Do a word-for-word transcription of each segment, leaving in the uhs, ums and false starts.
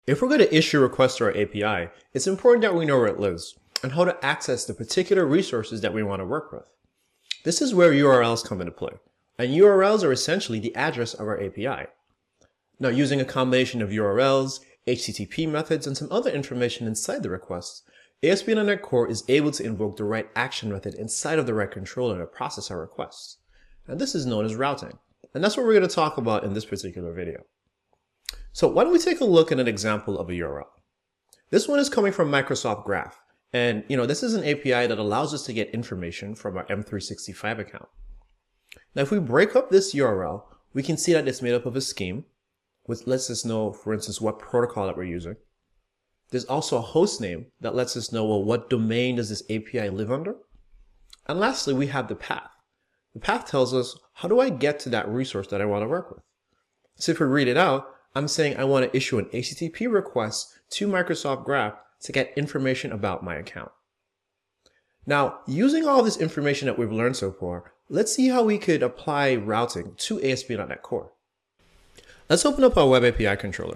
If we're going to issue a request to our A P I, it's important that we know where it lives and how to access the particular resources that we want to work with. This is where U R Ls come into play, and U R Ls are essentially the address of our A P I. Now, using a combination of U R Ls, H T T P methods, and some other information inside the request, A S P dot NET Core is able to invoke the right action method inside of the right controller to process our requests. And this is known as routing. And that's what we're going to talk about in this particular video. So why don't we take a look at an example of a U R L. This one is coming from Microsoft Graph. And you know, this is an A P I that allows us to get information from our M three sixty-five account. Now, if we break up this U R L, we can see that it's made up of a scheme, which lets us know, for instance, what protocol that we're using. There's also a host name that lets us know, well, what domain does this A P I live under? And lastly, we have the path. The path tells us, how do I get to that resource that I want to work with? So if we read it out, I'm saying I want to issue an H T T P request to Microsoft Graph to get information about my account. Now, using all this information that we've learned so far, let's see how we could apply routing to A S P dot NET Core. Let's open up our Web A P I controller.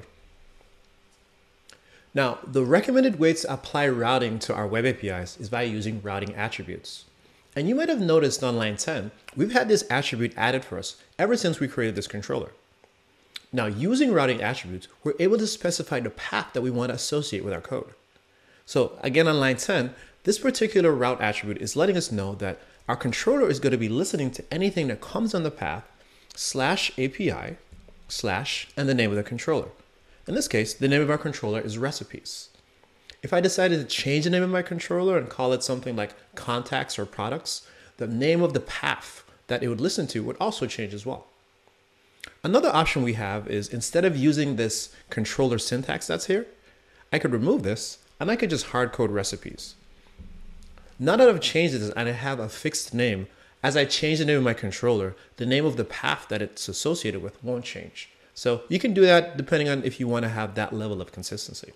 Now, the recommended way to apply routing to our Web A P Is is by using routing attributes. And you might have noticed on line ten, we've had this attribute added for us ever since we created this controller. Now, using routing attributes, we're able to specify the path that we want to associate with our code. So again, on line ten, this particular route attribute is letting us know that our controller is going to be listening to anything that comes on the path slash A P I slash and the name of the controller. In this case, the name of our controller is recipes. If I decided to change the name of my controller and call it something like contacts or products, the name of the path that it would listen to would also change as well. Another option we have is, instead of using this controller syntax that's here, I could remove this and I could just hard code recipes. Now that I've changed this and I have a fixed name, as I change the name of my controller, the name of the path that it's associated with won't change. So you can do that depending on if you want to have that level of consistency.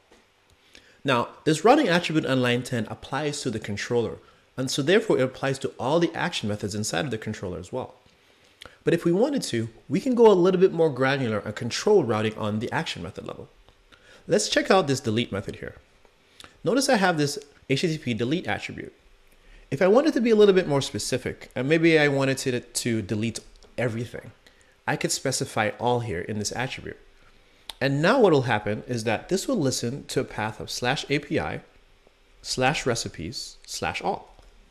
Now, this routing attribute on line ten applies to the controller, and so therefore it applies to all the action methods inside of the controller as well. But if we wanted to, we can go a little bit more granular and control routing on the action method level. Let's check out this delete method here. Notice I have this H T T P delete attribute. If I wanted to be a little bit more specific, and maybe I wanted to, to delete everything, I could specify all here in this attribute. And now what will happen is that this will listen to a path of slash A P I, slash recipes, slash all.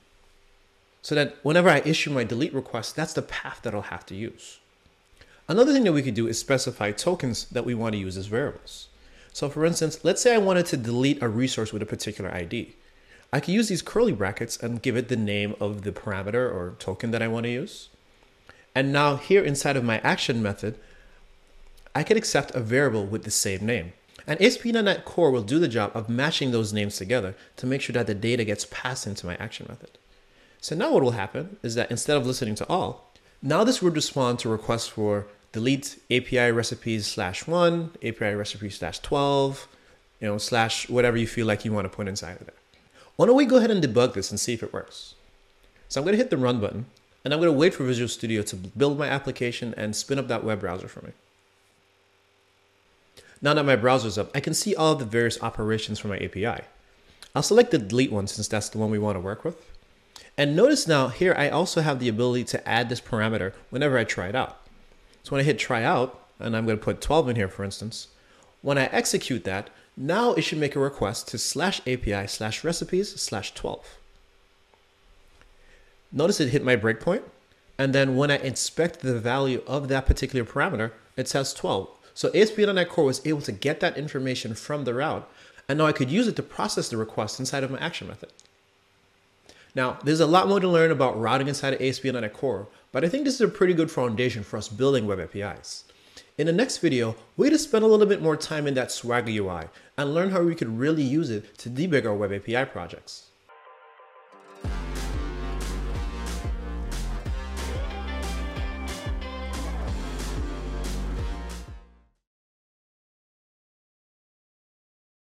So that whenever I issue my delete request, that's the path that I'll have to use. Another thing that we could do is specify tokens that we want to use as variables. So for instance, let's say I wanted to delete a resource with a particular I D. I could use these curly brackets and give it the name of the parameter or token that I want to use. And now here inside of my action method, I could accept a variable with the same name. And A S P dot NET Core will do the job of matching those names together to make sure that the data gets passed into my action method. So now what will happen is that instead of listening to all, now this would respond to requests for delete A P I recipes slash one, A P I recipes slash twelve, you know, slash whatever you feel like you want to put inside of there. Why don't we go ahead and debug this and see if it works? So I'm going to hit the run button and I'm going to wait for Visual Studio to build my application and spin up that web browser for me. Now that my browser's up, I can see all of the various operations for my A P I. I'll select the delete one since that's the one we want to work with. And notice now here, I also have the ability to add this parameter whenever I try it out. So when I hit try out, and I'm going to put twelve in here, for instance, when I execute that, now it should make a request to slash A P I slash recipes slash twelve. Notice it hit my breakpoint. And then when I inspect the value of that particular parameter, it says twelve. So A S P dot NET Core was able to get that information from the route, and now I could use it to process the request inside of my action method. Now, there's a lot more to learn about routing inside of A S P dot NET Core, but I think this is a pretty good foundation for us building web A P Is. In the next video, we're going to spend a little bit more time in that Swagger U I and learn how we could really use it to debug our web A P I projects.